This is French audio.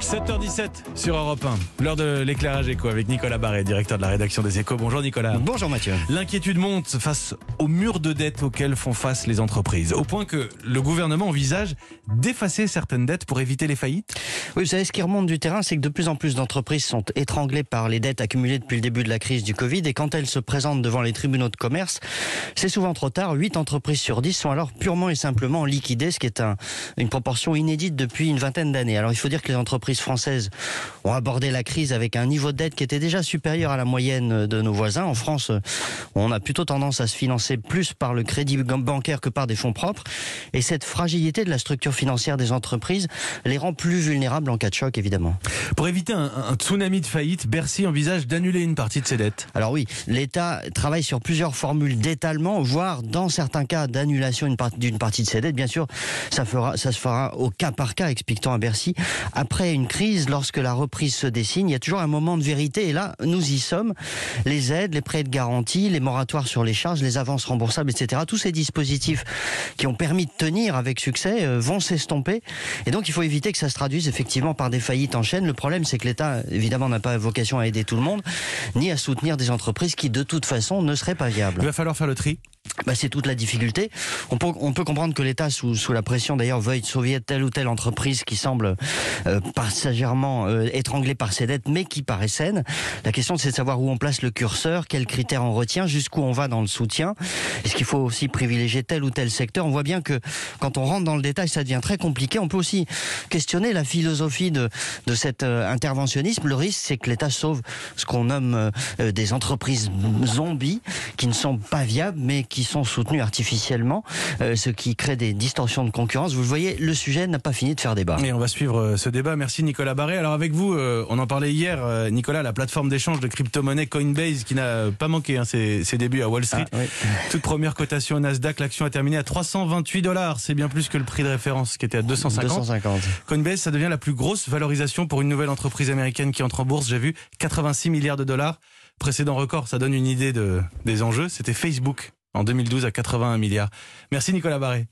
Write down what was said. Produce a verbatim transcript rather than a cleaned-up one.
sept heures dix-sept sur Europe un, l'heure de l'éclairage éco avec Nicolas Barré, directeur de la rédaction des Échos. Bonjour Nicolas. Bonjour Mathieu. L'inquiétude monte face au mur de dettes auxquels font face les entreprises, au point que le gouvernement envisage d'effacer certaines dettes pour éviter les faillites. Oui, vous savez, ce qui remonte du terrain, c'est que de plus en plus d'entreprises sont étranglées par les dettes accumulées depuis le début de la crise du Covid, et quand elles se présentent devant les tribunaux de commerce, c'est souvent trop tard. huit entreprises sur dix sont alors purement et simplement liquidées, ce qui est un, une proportion inédite depuis une vingtaine d'années. Alors il faut dire que les entreprises françaises ont abordé la crise avec un niveau de dette qui était déjà supérieur à la moyenne de nos voisins. En France, on a plutôt tendance à se financer plus par le crédit bancaire que par des fonds propres, et cette fragilité de la structure financière des entreprises les rend plus vulnérables en cas de choc, évidemment. Pour éviter un, un tsunami de faillite, Bercy envisage d'annuler une partie de ses dettes. Alors oui, l'État travaille sur plusieurs formules d'étalement, voire dans certains cas d'annulation d'une part, d'une partie de ses dettes. Bien sûr, ça, fera, ça se fera au cas par cas, explique-t-on à Bercy. Après une crise, lorsque la reprise se dessine, il y a toujours un moment de vérité, et là, nous y sommes. Les aides, les prêts de garantie, les moratoires sur les charges, les avances remboursables, et cetera. Tous ces dispositifs qui ont permis de tenir avec succès euh, vont s'estomper, et donc il faut éviter que ça se traduise effectivement par des faillites en chaîne. Le problème, c'est que l'État, évidemment, n'a pas vocation à aider tout le monde, ni à soutenir des entreprises qui, de toute façon, ne seraient pas viables. Il va falloir faire le tri. Bah, c'est toute la difficulté. On peut, on peut comprendre que l'État, sous, sous la pression d'ailleurs, veuille sauver telle ou telle entreprise qui semble euh, passagèrement euh, étranglée par ses dettes, mais qui paraît saine. La question, c'est de savoir où on place le curseur, quels critères on retient, jusqu'où on va dans le soutien. Est-ce qu'il faut aussi privilégier tel ou tel secteur? On voit bien que quand on rentre dans le détail, ça devient très compliqué. On peut aussi questionner la philosophie de, de cet euh, interventionnisme. Le risque, c'est que l'État sauve ce qu'on nomme euh, des entreprises zombies, qui ne sont pas viables, mais qui sont soutenus artificiellement, euh, ce qui crée des distorsions de concurrence. Vous le voyez, le sujet n'a pas fini de faire débat. Et on va suivre euh, ce débat. Merci Nicolas Barré. Alors avec vous, euh, on en parlait hier, euh, Nicolas, la plateforme d'échange de crypto-monnaie Coinbase, qui n'a pas manqué hein, ses, ses débuts à Wall Street. Ah, oui. Toute première cotation au Nasdaq, l'action a terminé à trois cent vingt-huit dollars. C'est bien plus que le prix de référence qui était à deux cent cinquante. deux cent cinquante. Coinbase, ça devient la plus grosse valorisation pour une nouvelle entreprise américaine qui entre en bourse. J'ai vu quatre-vingt-six milliards de dollars. Précédent record, ça donne une idée de, des enjeux. C'était Facebook en deux mille douze à quatre-vingt-un milliards. Merci Nicolas Barré.